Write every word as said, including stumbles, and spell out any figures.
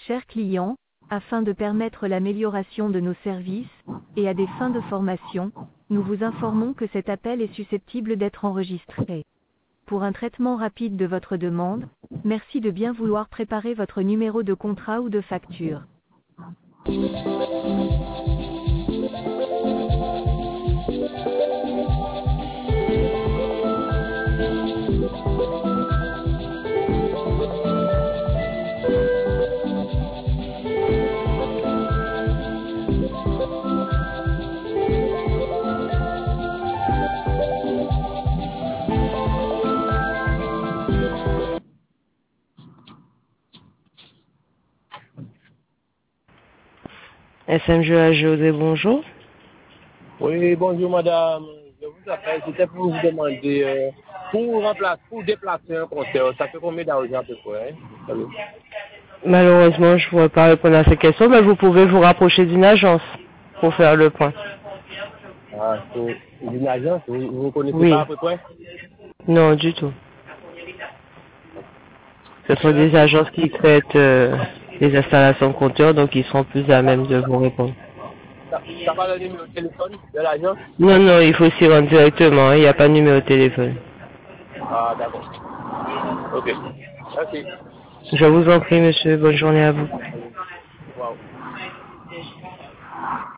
Chers clients, afin de permettre l'amélioration de nos services, et à des fins de formation, nous vous informons que cet appel est susceptible d'être enregistré. Pour un traitement rapide de votre demande, merci de bien vouloir préparer votre numéro de contrat ou de facture. S M G A G O D, bonjour. Oui, bonjour madame. Je vous appelle, c'était pour vous demander, euh, pour remplacer, pour déplacer un concert, ça fait combien d'argent à peu près? Hein? Malheureusement, je ne pourrais pas répondre à ces questions, mais vous pouvez vous rapprocher d'une agence pour faire le point. Ah, c'est une agence, vous ne connaissez Oui. pas à peu près? Non, du tout. Ce sont des agences qui traitent euh, les installations de compteurs, donc ils seront plus à même de vous répondre. Ça, ça va le numéro de téléphone de l'agence? Non, non, il faut s'y rendre directement, il n'y a pas de numéro de téléphone. Ah, d'accord. Ok. Merci. Je vous en prie, monsieur, bonne journée à vous.